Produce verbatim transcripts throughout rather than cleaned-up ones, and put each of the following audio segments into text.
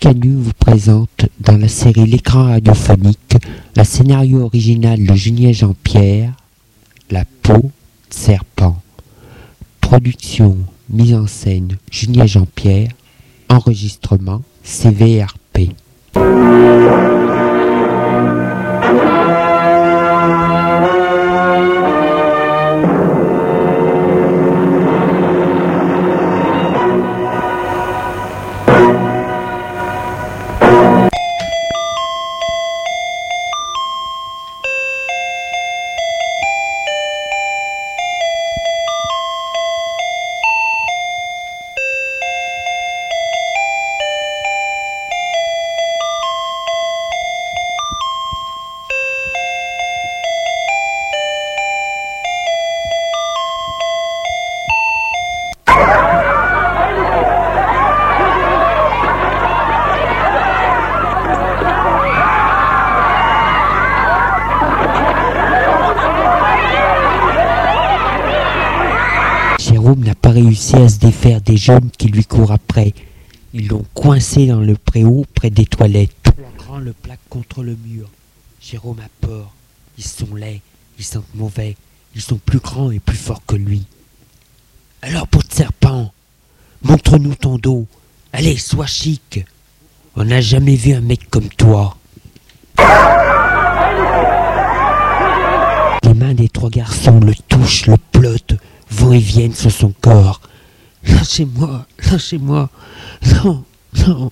Canu vous présente dans la série L'écran radiophonique un scénario original de Julien Jean-Pierre, La peau de serpent. Production, mise en scène Julien Jean-Pierre, enregistrement C V R P. Jérôme n'a pas réussi à se défaire des jeunes qui lui courent après. Ils l'ont coincé dans le préau près des toilettes. Le grand le plaque contre le mur. Jérôme a peur. Ils sont laids, ils sentent mauvais. Ils sont plus grands et plus forts que lui. Alors, peau de serpent, montre-nous ton dos. Allez, sois chic. On n'a jamais vu un mec comme toi. Les mains des trois garçons le touchent, le plottent, vont et viennent sur son corps. Lâchez-moi, lâchez-moi. Non, non.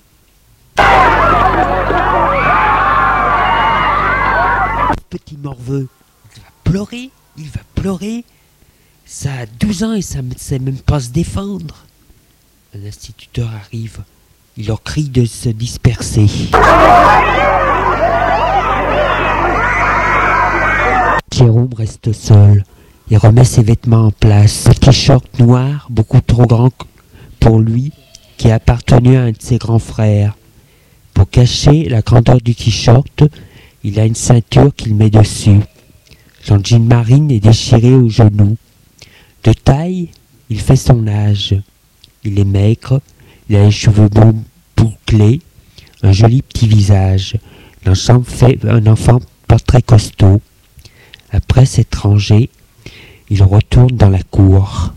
Petit morveux, il va pleurer, il va pleurer. Ça a douze ans et ça ne sait même pas se défendre. Un instituteur arrive. Il leur crie de se disperser. Jérôme reste seul. Il remet ses vêtements en place. Un t-shirt noir, beaucoup trop grand pour lui, qui a appartenu à un de ses grands frères. Pour cacher la grandeur du t-shirt, il a une ceinture qu'il met dessus. Son jean marine est déchiré aux genoux. De taille, il fait son âge. Il est maigre, il a les cheveux blonds bouclés, un joli petit visage. L'ensemble fait un enfant pas très costaud. Après s'être rangé, il retourne dans la cour.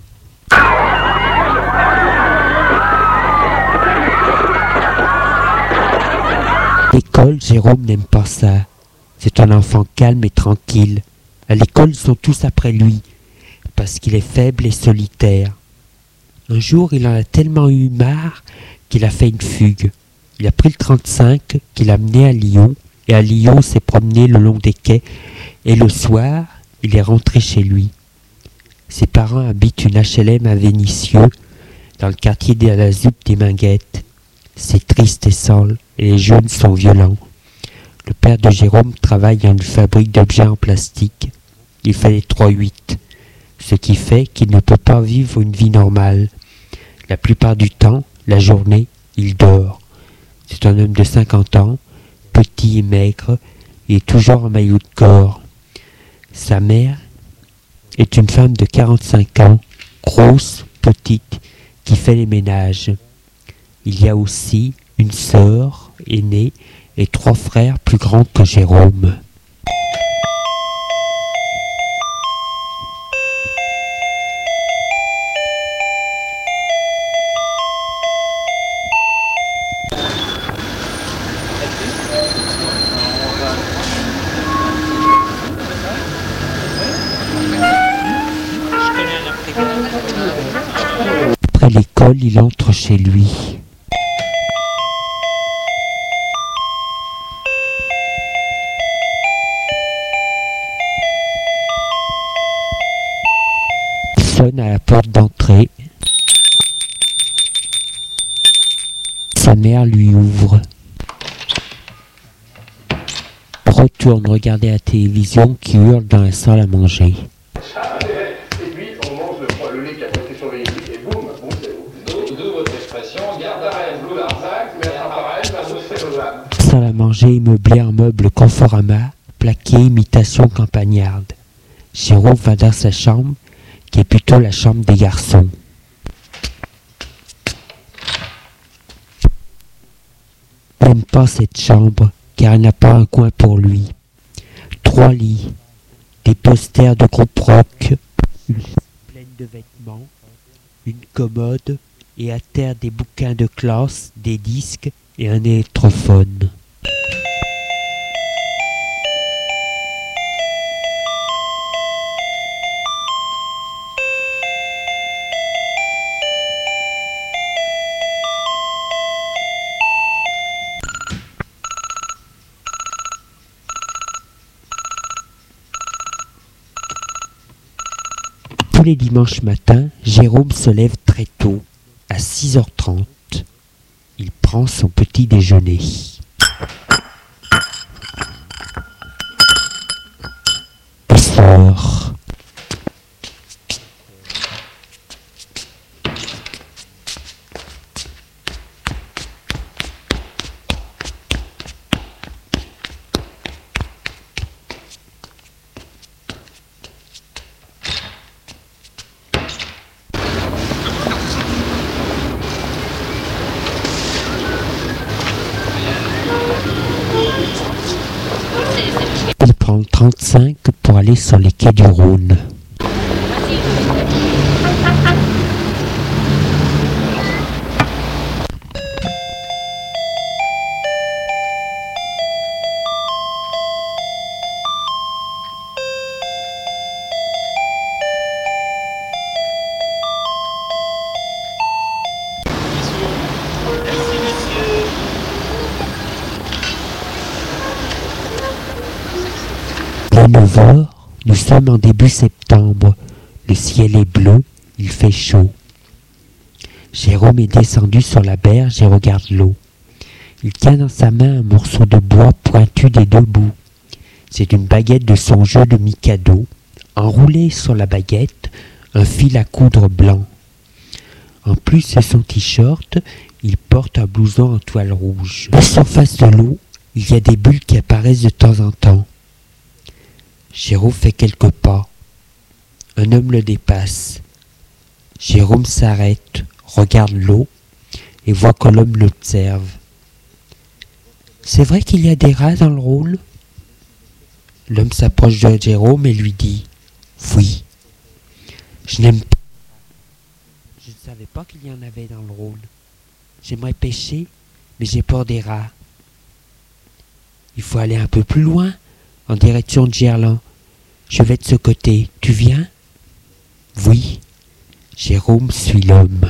À l'école, Jérôme n'aime pas ça. C'est un enfant calme et tranquille. À l'école, ils sont tous après lui, parce qu'il est faible et solitaire. Un jour, il en a tellement eu marre qu'il a fait une fugue. Il a pris le trente-cinq qu'il a mené à Lyon, et à Lyon, s'est promené le long des quais, et le soir, il est rentré chez lui. Ses parents habitent une H L M à Vénissieux, dans le quartier de la Zup des Minguettes. C'est triste et sale, et les jeunes sont violents. Le père de Jérôme travaille dans une fabrique d'objets en plastique. Il fait les trois huit, ce qui fait qu'il ne peut pas vivre une vie normale. La plupart du temps, la journée, il dort. C'est un homme de cinquante ans, petit et maigre, et toujours en maillot de corps. Sa mère est une femme de quarante-cinq ans, grosse, petite, qui fait les ménages. Il y a aussi une sœur aînée et trois frères plus grands que Jérôme. Après l'école, il entre chez lui. Il sonne à la porte d'entrée. Sa mère lui ouvre. Retourne regarder la télévision qui hurle dans la salle à manger. Et puis on mange le, le lait qui a été surveillé et boum, boum, c'est d'où votre expression, garde arrêt, blou l'arzac, mais à pareil, ça se fait le Salle à manger meublée en meubles Conforama, plaqué imitation campagnarde. Jérôme va dans sa chambre, qui est plutôt la chambre des garçons. n'aime pas cette chambre car elle n'a pas un coin pour lui. Trois lits, des posters de groupe rock, une chaise pleine de vêtements, une commode et à terre des bouquins de classe, des disques et un électrophone. Tous les dimanches matins, Jérôme se lève très tôt, à six heures trente. Il prend son petit déjeuner. Il sort. Il prend le trente-cinq pour aller sur les quais du Rhône. Il est neuf heures, nous sommes en début septembre. Le ciel est bleu, il fait chaud. Jérôme est descendu sur la berge et regarde l'eau. Il tient dans sa main un morceau de bois pointu des deux bouts. C'est une baguette de son jeu de Mikado. Enroulé sur la baguette, un fil à coudre blanc. En plus de son t-shirt, il porte un blouson en toile rouge. À la surface de l'eau, il y a des bulles qui apparaissent de temps en temps. Jérôme fait quelques pas. Un homme le dépasse. Jérôme s'arrête, regarde l'eau et voit que l'homme l'observe. C'est vrai qu'il y a des rats dans le Rhône ? L'homme s'approche de Jérôme et lui dit « Oui, je n'aime pas. Je ne savais pas qu'il y en avait dans le Rhône. J'aimerais pêcher, mais j'ai peur des rats. Il faut aller un peu plus loin, en direction de Gerland. Je vais de ce côté. Tu viens ? Oui. » Jérôme suit l'homme.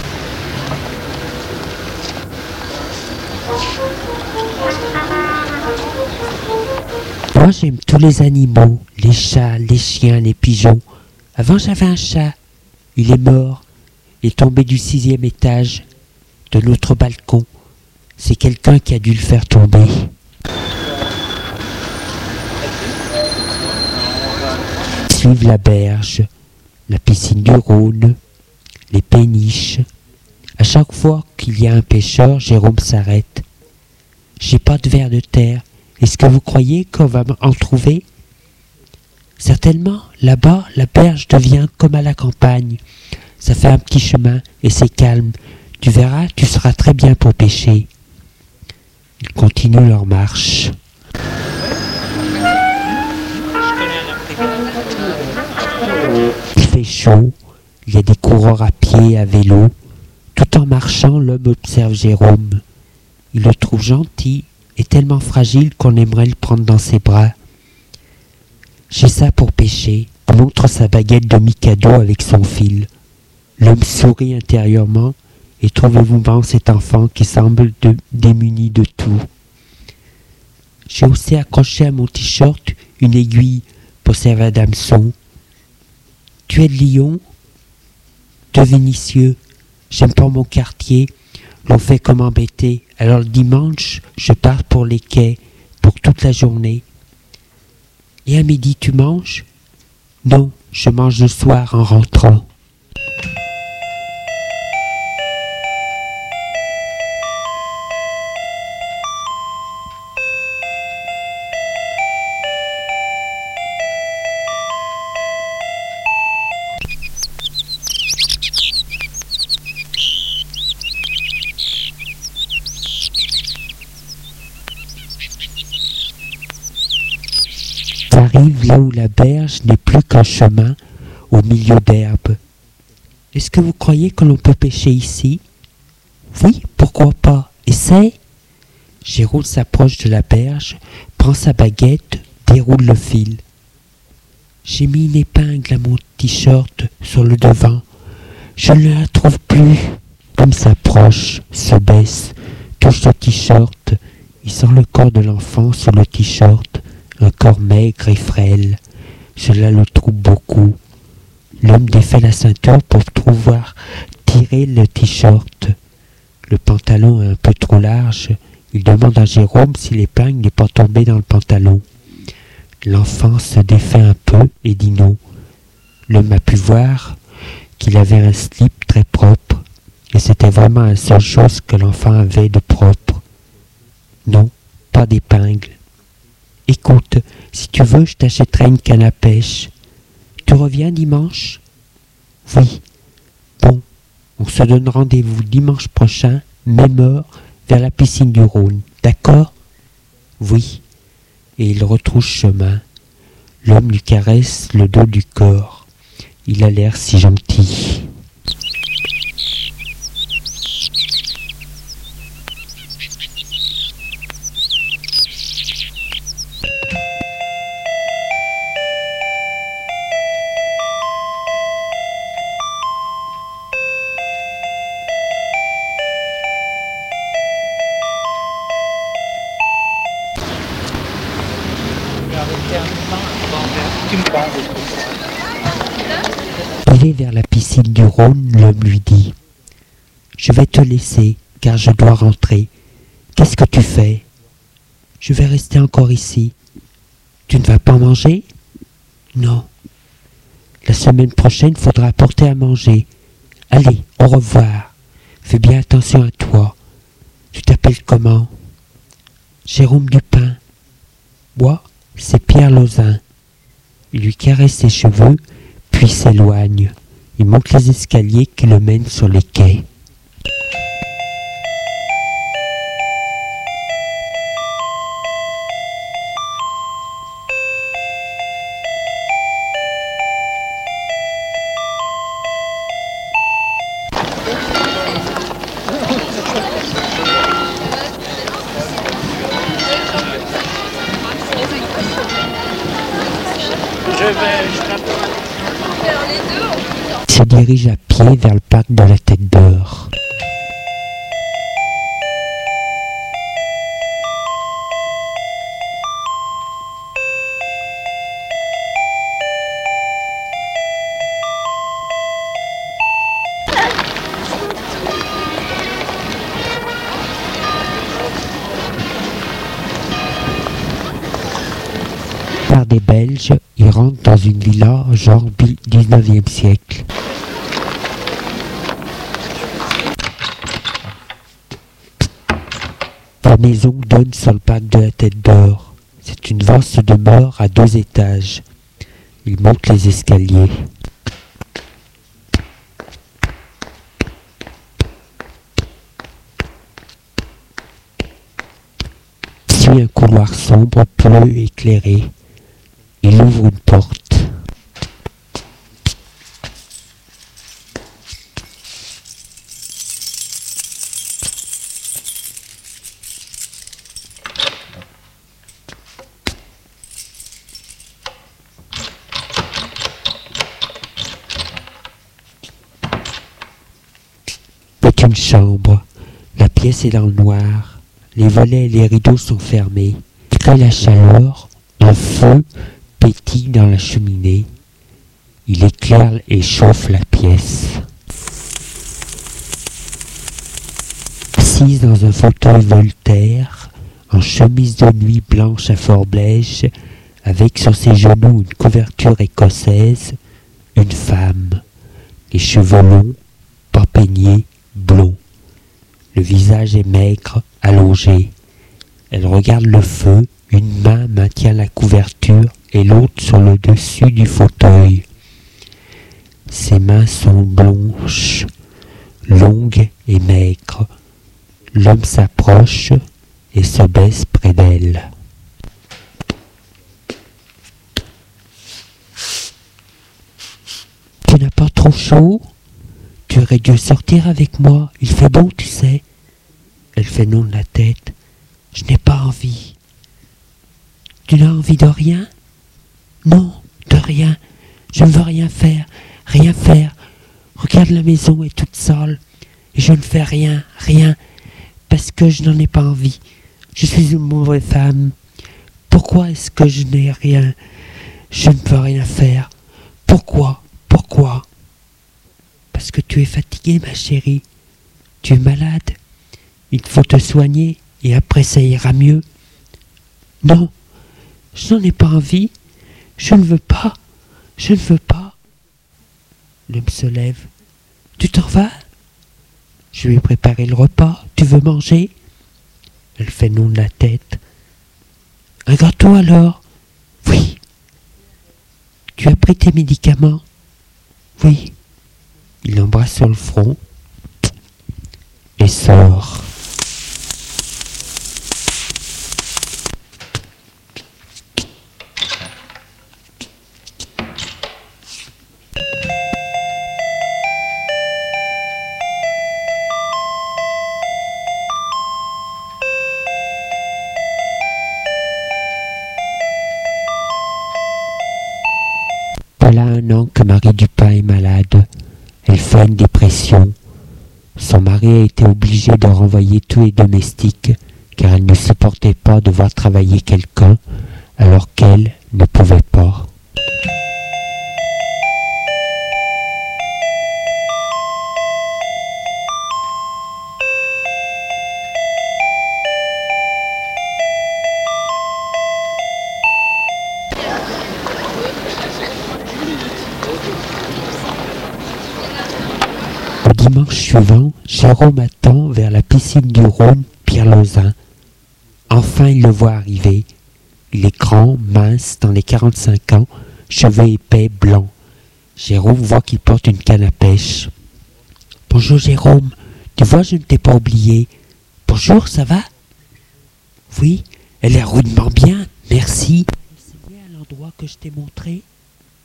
Moi, j'aime tous les animaux, les chats, les chiens, les pigeons. Avant, j'avais un chat. Il est mort. Il est tombé du sixième étage de notre balcon. C'est quelqu'un qui a dû le faire tomber. Suivent la berge, la piscine du Rhône, les péniches. À chaque fois qu'il y a un pêcheur, Jérôme s'arrête. J'ai pas de vers de terre. Est-ce que vous croyez qu'on va en trouver ? Certainement, là-bas, la berge devient comme à la campagne. Ça fait un petit chemin et c'est calme. Tu verras, tu seras très bien pour pêcher. Ils continuent leur marche. Il fait chaud, il y a des coureurs à pied, à vélo. Tout en marchant, l'homme observe Jérôme. Il le trouve gentil et tellement fragile qu'on aimerait le prendre dans ses bras. J'ai ça pour pêcher. Il montre sa baguette de Mikado avec son fil. L'homme sourit intérieurement et trouve émouvant cet enfant qui semble de, démuni de tout. J'ai aussi accroché à mon t-shirt une aiguille pour servir à d'hameçon. Tu es de Lyon ? De Vénissieux. J'aime pas mon quartier. L'on fait comme embêté. Alors le dimanche, je pars pour les quais, pour toute la journée. Et à midi, tu manges ? Non, je mange le soir en rentrant. arrivent là où la berge n'est plus qu'un chemin au milieu d'herbes. Est-ce que vous croyez que l'on peut pêcher ici? Oui, pourquoi pas? Essaye. Jérôme s'approche de la berge, prend sa baguette, déroule le fil. J'ai mis une épingle à mon t-shirt sur le devant. Je ne la trouve plus. L'homme s'approche, se baisse, touche le t-shirt. Il sent le corps de l'enfant sur le t-shirt, un corps maigre et frêle. Cela le trouble beaucoup. L'homme défait la ceinture pour pouvoir tirer le t-shirt. Le pantalon est un peu trop large. Il demande à Jérôme si l'épingle n'est pas tombée dans le pantalon. L'enfant se défait un peu et dit non. L'homme a pu voir qu'il avait un slip très propre, et c'était vraiment la seule chose que l'enfant avait de propre. Non, pas d'épingle. Écoute, si tu veux, je t'achèterai une canne à pêche. Tu reviens dimanche? Oui. Bon, on se donne rendez-vous dimanche prochain, même heure, vers la piscine du Rhône. D'accord? Oui. Et il retrousse chemin. L'homme lui caresse le dos du corps. Il a l'air si gentil. Il est vers la piscine du Rhône, l'homme lui dit « Je vais te laisser, car je dois rentrer. Qu'est-ce que tu fais? »« Je vais rester encore ici. »« Tu ne vas pas manger? »« Non. »« La semaine prochaine, il faudra apporter à manger. Allez, au revoir. Fais bien attention à toi. Tu t'appelles comment? »« Jérôme Dupin. »« Moi, c'est Pierre Lauzin. » Il lui caresse ses cheveux, puis s'éloigne. Il monte les escaliers qui le mènent sur les quais. Il se dirige à pied vers le parc de la Tête d'Or. Par des Belges, il rentre dans une villa genre dix-neuvième siècle. La maison donne sur le parc de la Tête d'Or. C'est une vaste demeure à deux étages. Il monte les escaliers. Suit un couloir sombre, bleu éclairé. Il ouvre une porte. C'est une chambre. La pièce est dans le noir. Les volets et les rideaux sont fermés. Après la chaleur, un feu pétille dans la cheminée. Il éclaire et chauffe la pièce. Assise dans un fauteuil Voltaire, en chemise de nuit blanche à fort beige, avec sur ses genoux une couverture écossaise, une femme, les cheveux longs, pas peignés, blonds. Le visage est maigre, allongé. Elle regarde le feu, une main maintient la couverture et l'autre sur le dessus du fauteuil. Ses mains sont blanches, longues et maigres. L'homme s'approche et se baisse près d'elle. trop chaud? Tu aurais dû sortir avec moi, il fait bon, tu sais. Elle fait non de la tête. Je n'ai pas envie. Tu n'as envie de rien? Non, de rien. Je ne veux rien faire, rien faire. Regarde, la maison est toute sale. Et je ne fais rien, rien, parce que je n'en ai pas envie. Je suis une mauvaise femme. Pourquoi est-ce que je n'ai rien? Je ne peux rien faire. Pourquoi? Pourquoi? Parce que tu es fatiguée, ma chérie. Tu es malade. Il faut te soigner et après ça ira mieux. Non, je n'en ai pas envie. Je ne veux pas. Je ne veux pas. L'homme se lève. Tu t'en vas? Je lui ai préparé le repas. Tu veux manger? Elle fait non de la tête. Un gâteau alors? Oui. Tu as pris tes médicaments? Oui. Il l'embrasse sur le front et sort. Voilà un an que Marie Dupin est malade. Elle fait une dépression. Son mari a été obligé de renvoyer tous les domestiques car elle ne supportait pas de voir travailler quelqu'un alors qu'elle ne pouvait pas. Le dimanche suivant, Jérôme attend vers la piscine du Rhône Pierre Lauzin. Enfin, il le voit arriver. Il est grand, mince, dans les quarante-cinq ans, cheveux épais, blancs. Jérôme voit qu'il porte une canne à pêche. « Bonjour Jérôme, tu vois, je ne t'ai pas oublié. Bonjour, ça va? »« Oui, elle est rudement bien, merci. »« C'est bien à l'endroit que je t'ai montré? »« Oui. »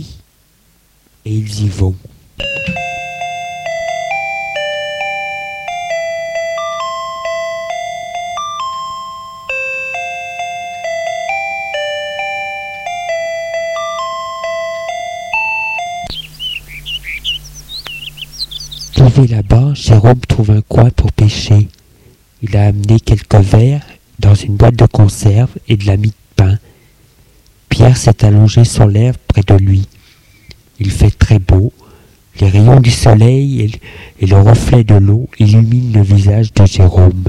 Et ils y vont. Arrivé là-bas, Jérôme trouve un coin pour pêcher. Il a amené quelques verres dans une boîte de conserve et de la mie de pain. Pierre s'est allongé sur l'herbe près de lui. Il fait très beau. Les rayons du soleil et, et le reflet de l'eau illuminent le visage de Jérôme.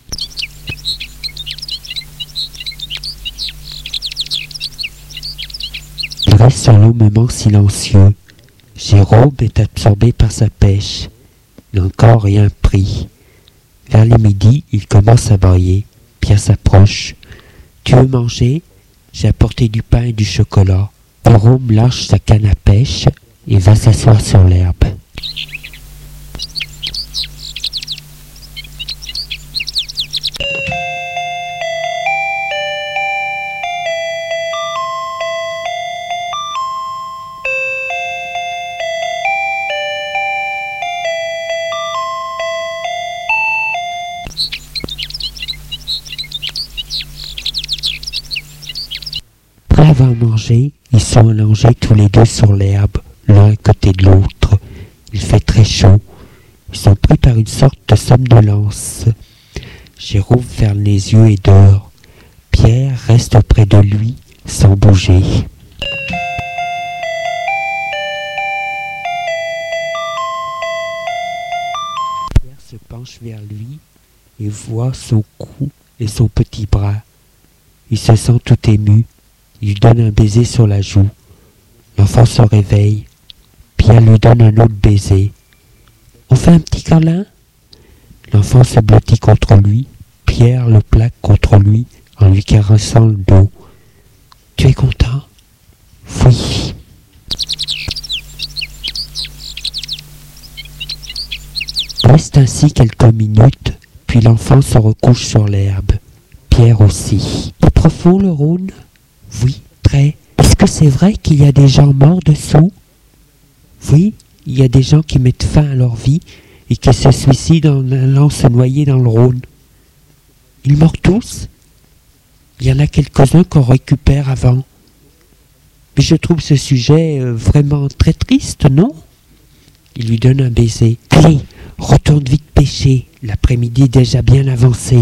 Il reste sur l'eau un moment silencieux. Jérôme est absorbé par sa pêche. Il n'a encore rien pris. Vers les midi, il commence à brailler. Pierre s'approche. « Tu veux manger? J'ai apporté du pain et du chocolat. » Jérôme lâche sa canne à pêche et va s'asseoir sur l'herbe. Après avoir mangé, ils sont allongés tous les deux sur l'herbe, l'un à côté de l'autre. Il fait très chaud. Ils sont pris par une sorte de somnolence. Jérôme ferme les yeux et dort. Pierre reste auprès de lui, sans bouger. Pierre se penche vers lui et voit son cou et son petit bras. Il se sent tout ému. Il lui donne un baiser sur la joue. L'enfant se réveille. Pierre lui donne un autre baiser. On fait un petit câlin? L'enfant se blottit contre lui. Pierre le plaque contre lui en lui caressant le dos. Tu es content? Oui. Il reste ainsi quelques minutes, puis l'enfant se recouche sur l'herbe. Pierre aussi. C'est profond le Rhône? Oui, très. Est-ce que c'est vrai qu'il y a des gens morts dessous? Oui, il y a des gens qui mettent fin à leur vie et qui se suicident en allant se noyer dans le Rhône. Ils meurent tous. Il y en a quelques-uns qu'on récupère avant. Mais je trouve ce sujet euh, vraiment très triste, non? Il lui donne un baiser. Allez, retourne vite pêcher. L'après-midi est déjà bien avancé.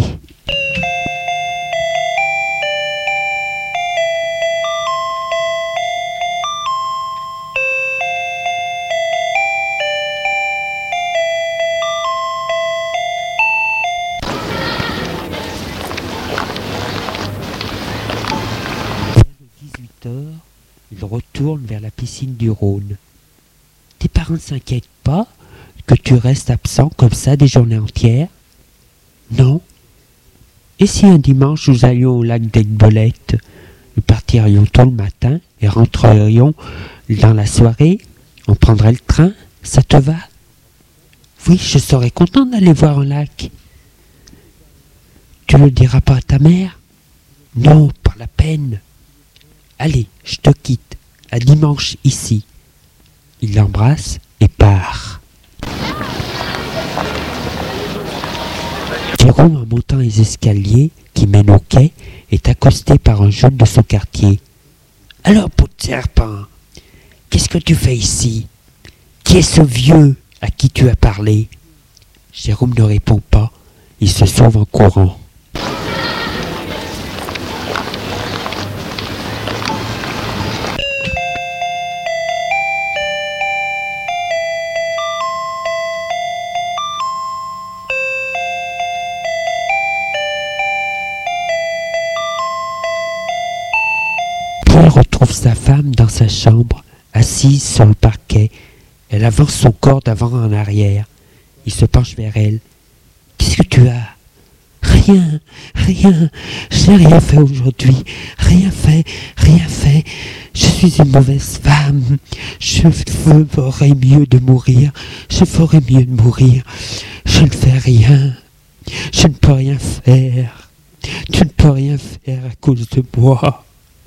dix-huit heures, il retourne vers la piscine du Rhône. Tes parents ne s'inquiètent pas que tu restes absent comme ça des journées entières? Non. Et si un dimanche nous allions au lac d'Aiguebelette, nous partirions tôt le matin et rentrerions dans la soirée, on prendrait le train, ça te va? Oui, je serais content d'aller voir un lac. Tu ne le diras pas à ta mère? Non, pas la peine. Allez, je te quitte. À dimanche ici. Il l'embrasse et part. Jérôme, en montant les escaliers qui mènent au quai, est accosté par un jeune de son quartier. « Alors, peau de serpent, qu'est-ce que tu fais ici? Qui est ce vieux à qui tu as parlé ?» Jérôme ne répond pas. Il se sauve en courant. Pierre retrouve sa femme dans sa chambre, assise sur le parquet. Elle avance son corps d'avant en arrière. Il se penche vers elle. « Qu'est-ce que tu as ?»« Rien, rien, je n'ai rien fait aujourd'hui. Rien fait, rien fait. Je suis une mauvaise femme. Je ferais mieux de mourir. Je ferais mieux de mourir. Je ne fais rien. Je ne peux rien faire. Tu ne peux rien faire à cause de moi.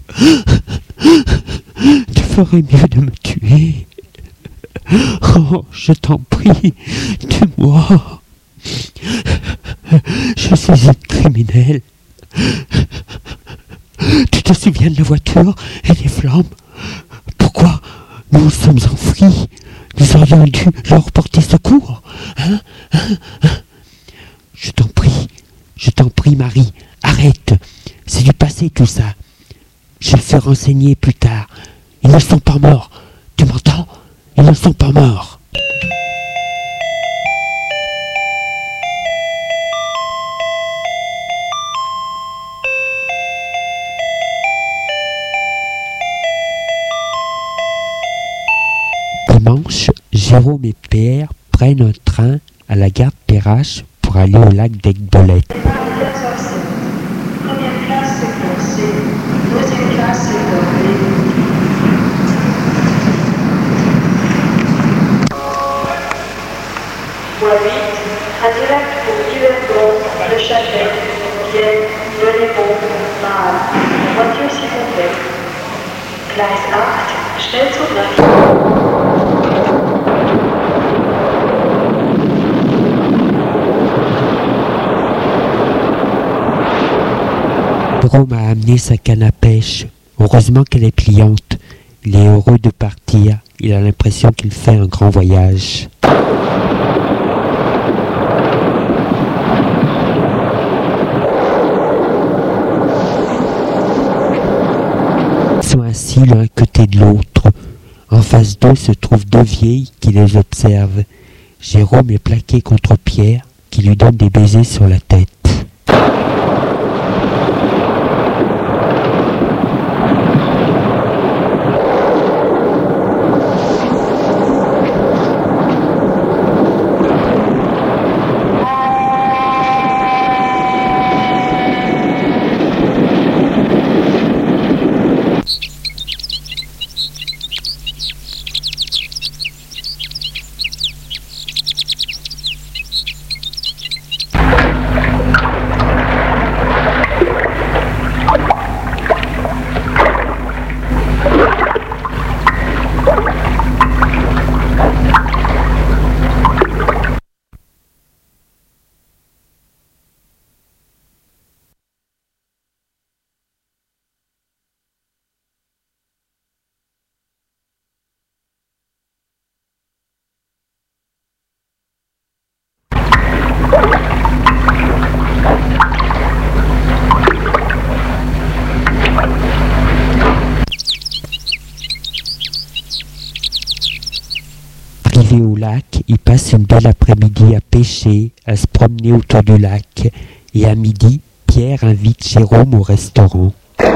Tu ferais mieux de me tuer. Oh, je t'en prie, tue-moi. Je suis une criminelle. Tu te souviens de la voiture et des flammes? Pourquoi nous nous sommes enfuis? Nous aurions dû leur porter secours. Hein, hein, hein. Je t'en prie, je t'en prie, Marie, arrête. C'est du passé tout ça. Je le fais renseigner plus tard. Ils ne sont pas morts. Tu m'entends? Ils ne sont pas morts. Dimanche, Jérôme et Pierre prennent un train à la gare de Perrache pour aller au lac d'Aiguebelette. Première classe, secteur C. Deuxième classe, secteur B. Voie huit, un direct pour Yverdon, Le Châtelet, Vienne, Belémont, Mahal. La voiture s'y complète. Gleis acht, Schnellzug Jérôme a amené sa canne à pêche. Heureusement qu'elle est pliante. Il est heureux de partir. Il a l'impression qu'il fait un grand voyage. Ils sont assis l'un à côté de l'autre. En face d'eux se trouvent deux vieilles qui les observent. Jérôme est plaqué contre Pierre, qui lui donne des baisers sur la tête. arrivé au lac, ils passent une belle après-midi à pêcher, à se promener autour du lac. Et à midi, Pierre invite Jérôme au restaurant.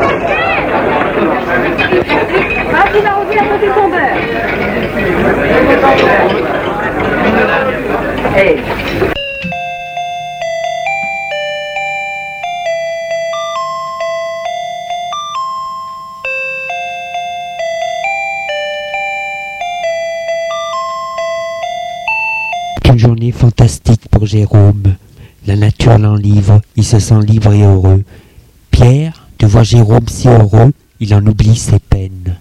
Hey. Une journée fantastique pour Jérôme. La nature l'enivre, il se sent libre et heureux. Pierre, de voir Jérôme si heureux, il en oublie ses peines.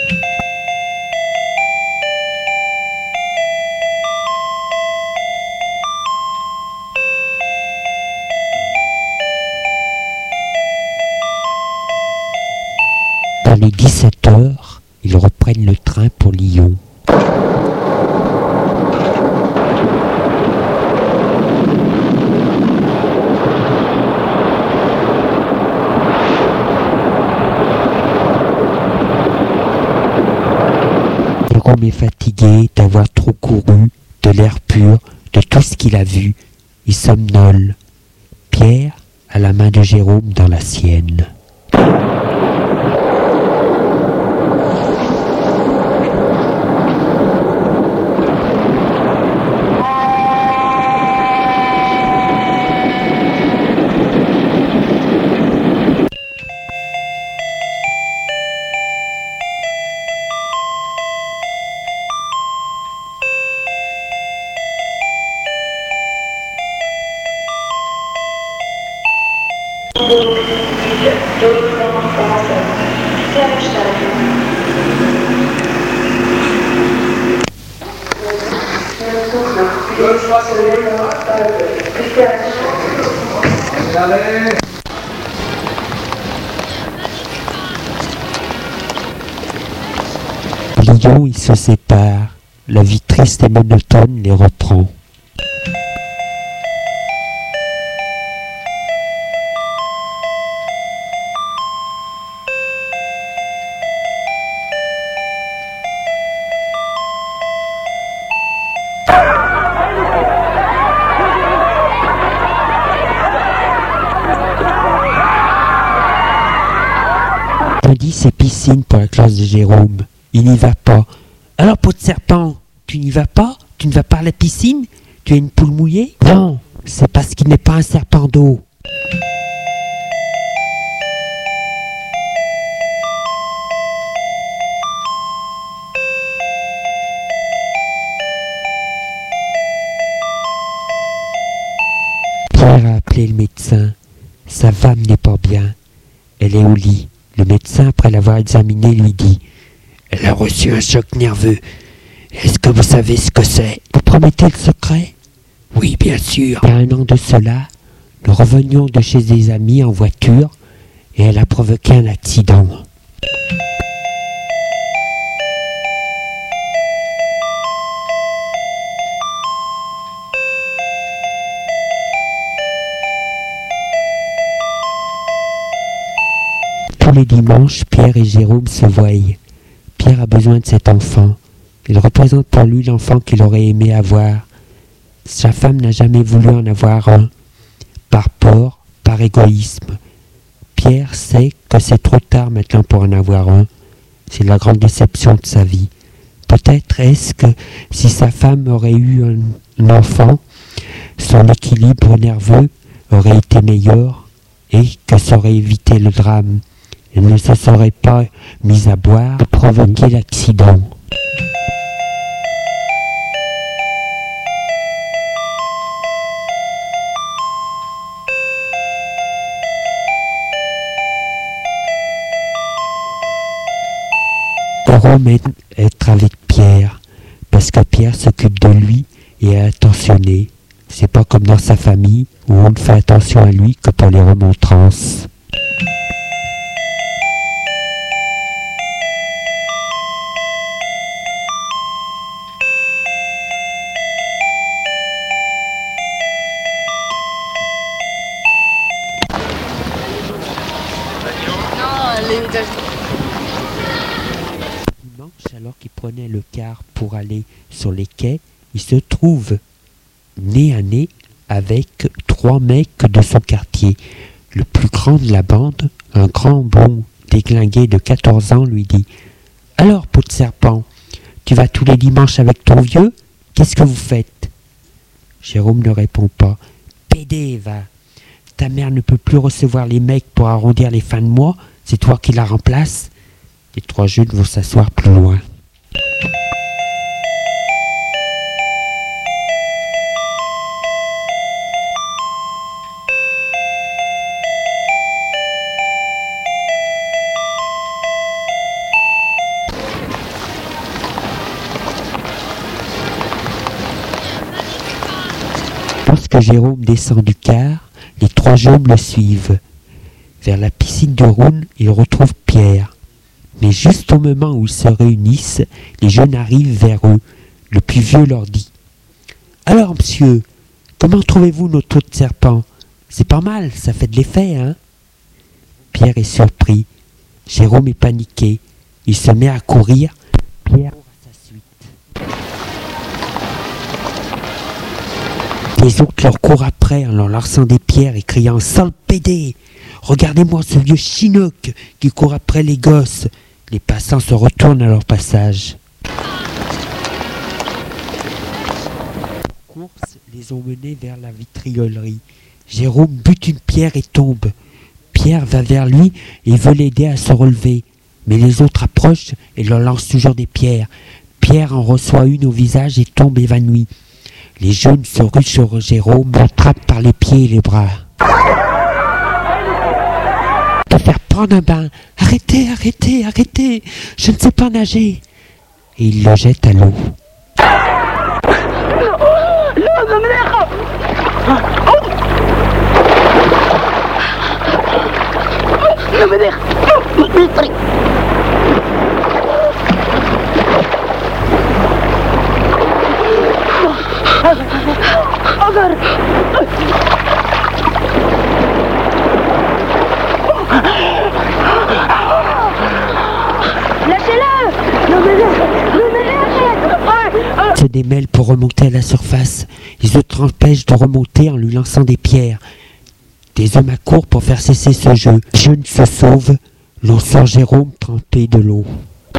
Dans les dix-sept heures, ils reprennent le train pour Lyon. Jérôme est fatigué d'avoir trop couru, de l'air pur, de tout ce qu'il a vu. Il somnole. Pierre a la main de Jérôme dans la sienne. Lyon, ils se séparent. La vie triste et monotone les reprend. Lundi, c'est piscine pour la classe de Jérôme. Il n'y va pas. Alors, peau de serpent, tu n'y vas pas? Tu ne vas pas à la piscine? Tu es une poule mouillée? Non, c'est parce qu'il n'est pas un serpent d'eau. Pierre a appelé le médecin. Sa femme n'est pas bien. Elle est au lit. Le médecin, après l'avoir examinée, lui dit: elle a reçu un choc nerveux. Est-ce que vous savez ce que c'est? Vous promettez le secret? Oui, bien sûr. Il y a un an de cela, nous revenions de chez des amis en voiture et elle a provoqué un accident. Tous les dimanches, Pierre et Jérôme se voient. Pierre a besoin de cet enfant. Il représente pour lui l'enfant qu'il aurait aimé avoir. Sa femme n'a jamais voulu en avoir un. Par peur, par égoïsme. Pierre sait que c'est trop tard maintenant pour en avoir un. C'est la grande déception de sa vie. Peut-être est-ce que si sa femme aurait eu un, un enfant, son équilibre nerveux aurait été meilleur et que ça aurait évité le drame. Elle ne se serait pas mise à boire et provoqué l'accident. Jérôme aime être avec Pierre, parce que Pierre s'occupe de lui et est attentionné. C'est pas comme dans sa famille où on ne fait attention à lui que pour les remontrances. Dimanche, à alors qu'il prenait le car pour aller sur les quais, il se trouve nez à nez avec trois mecs de son quartier. Le plus grand de la bande, un grand blond déglingué de quatorze ans, lui dit « Alors, peau de serpent, tu vas tous les dimanches avec ton vieux? Qu'est-ce que vous faites ?» Jérôme ne répond pas. « Pédé, va. Ta mère ne peut plus recevoir les mecs pour arrondir les fins de mois, c'est toi qui la remplaces. » Les trois jeunes vont s'asseoir plus loin. Lorsque Jérôme descend du car, les trois jeunes le suivent. Vers la piscine de Rhône, ils retrouvent Pierre. Mais juste au moment où ils se réunissent, les jeunes arrivent vers eux. Le plus vieux leur dit « Alors, monsieur, comment trouvez-vous notre peau de serpent? C'est pas mal, ça fait de l'effet, hein ?» Pierre est surpris. Jérôme est paniqué. Il se met à courir. Pierre court à sa suite. Les autres leur courent après en leur lançant des pierres et criant « Sale pédé! Regardez-moi ce vieux chinook qui court après les gosses !» Les passants se retournent à leur passage. La course les ont menés vers la vitriolerie. Jérôme bute une pierre et tombe. Pierre va vers lui et veut l'aider à se relever. Mais les autres approchent et leur lancent toujours des pierres. Pierre en reçoit une au visage et tombe évanoui. Les jeunes se ruent sur Jérôme, l'attrapent par les pieds et les bras. De faire prendre un bain. Arrêtez, arrêtez, arrêtez. Je ne sais pas nager. Et ils le jettent à l'eau. Se démêlent pour remonter à la surface. Les autres empêchent de remonter en lui lançant des pierres. Des hommes accourent pour faire cesser ce jeu. Les jeunes se sauvent. L'on sort Jérôme trempé de l'eau. Se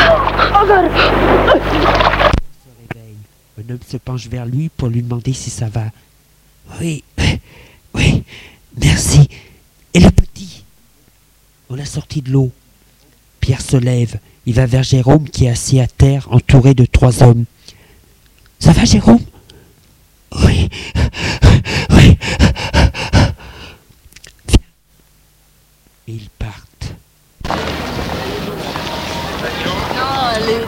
réveille. Un homme se penche vers lui pour lui demander si ça va. Oui, oui, merci. Et le petit? On l'a sorti de l'eau. Pierre se lève. Il va vers Jérôme qui est assis à terre, entouré de trois hommes. Ça va, Jérôme? Oui, oui. Et ils partent. Non, les...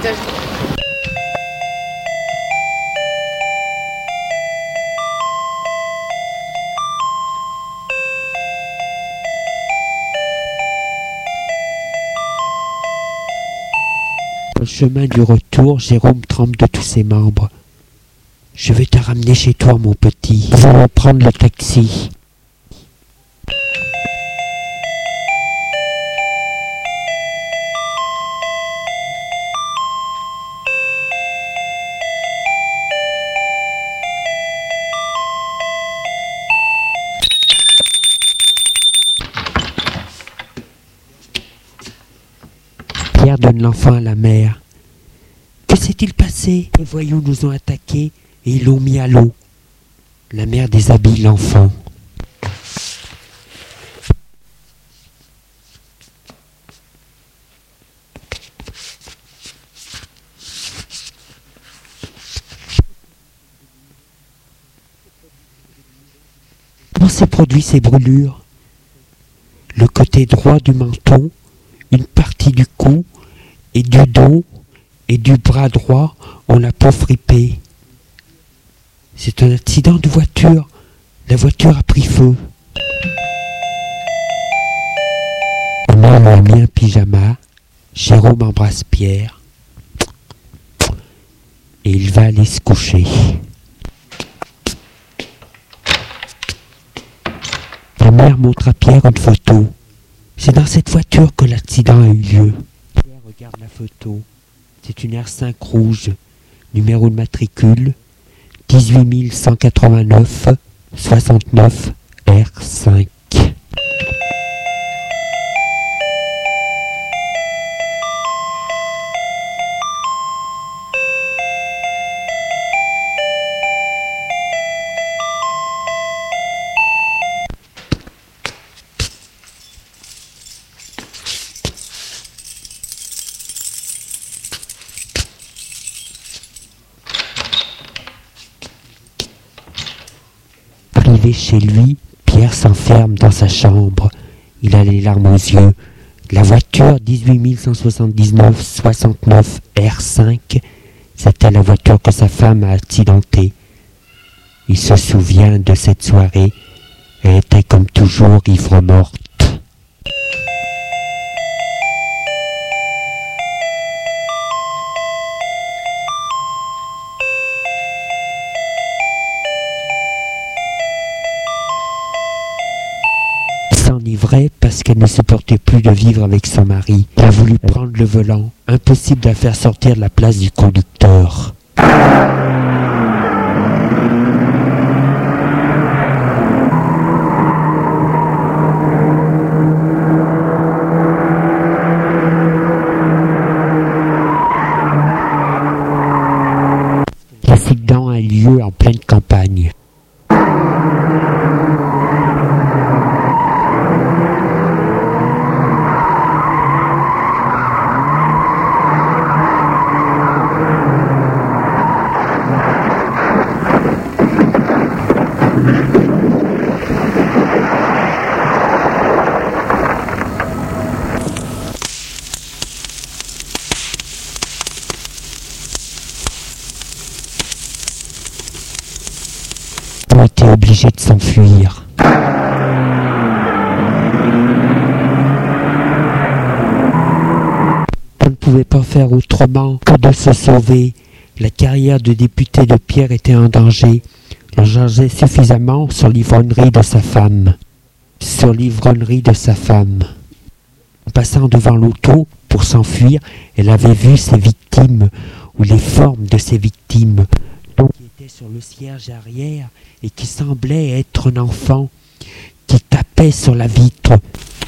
Au chemin du retour, Jérôme tremble de tous ses membres. « Je vais te ramener chez toi, mon petit. Nous allons prendre le taxi. » Pierre donne l'enfant à la mère. « Que s'est-il passé? Les voyous nous ont attaqués et ils l'ont mis à l'eau. » La mère déshabille l'enfant. Comment s'est produit ces brûlures? Le côté droit du menton, une partie du cou et du dos et du bras droit ont la peau fripée. C'est un accident de voiture. La voiture a pris feu. La mère lui a mis un pyjama. Jérôme embrasse Pierre. Et il va aller se coucher. La mère montre à Pierre une photo. C'est dans cette voiture que l'accident a eu lieu. Pierre regarde la photo. C'est une R cinq rouge, numéro de matricule dix-huit mille cent quatre-vingt-neuf soixante-neuf R cinq. Arrivé chez lui, Pierre s'enferme dans sa chambre. Il a les larmes aux yeux. La voiture dix-huit mille cent soixante-dix-neuf soixante-neuf R cinq, c'était la voiture que sa femme a accidentée. Il se souvient de cette soirée. Elle était comme toujours ivre morte. S'enivrait parce qu'elle ne supportait plus de vivre avec son mari. Elle a voulu prendre le volant. Impossible de la faire sortir de la place du conducteur. L'accident a lieu en pleine campagne. Ils ont été obligés de s'enfuir. On ne pouvait pas faire autrement que de se sauver. La carrière de député de Pierre était en danger. On changeait suffisamment sur l'ivrognerie de sa femme. Sur l'ivrognerie de sa femme. En passant devant l'auto pour s'enfuir, elle avait vu ses victimes, ou les formes de ses victimes, donc qui étaient sur le siège arrière et qui semblait être un enfant, qui tapait sur la vitre.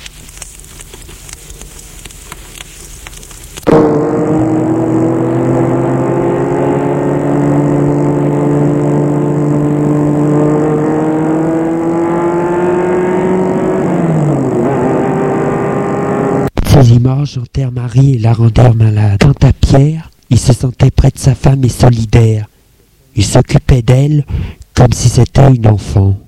Ces images hantèrent Marie et la rendèrent malade. Quant à Pierre, il se sentait près de sa femme et solidaire. Il s'occupait d'elle comme si c'était une enfant.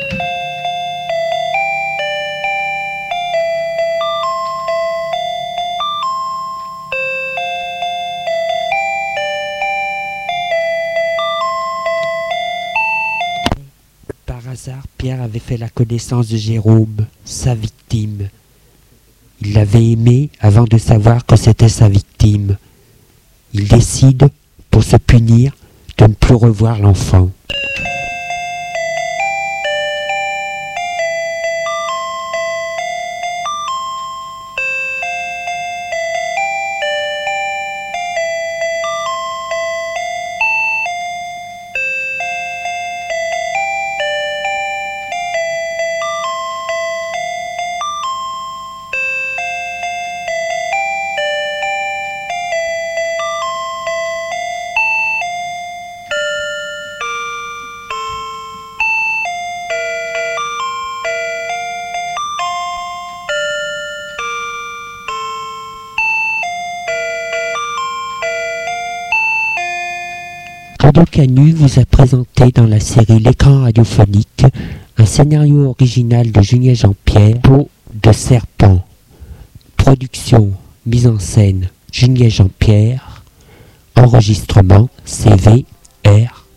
Par hasard, Pierre avait fait la connaissance de Jérôme, sa victime. Il l'avait aimé avant de savoir que c'était sa victime. Il décide, pour se punir, de ne plus revoir l'enfant. Radio Canu vous a présenté dans la série L'écran radiophonique un scénario original de Julien Jean-Pierre, Peau de serpent. Production, mise en scène, Julien Jean-Pierre. Enregistrement, C V R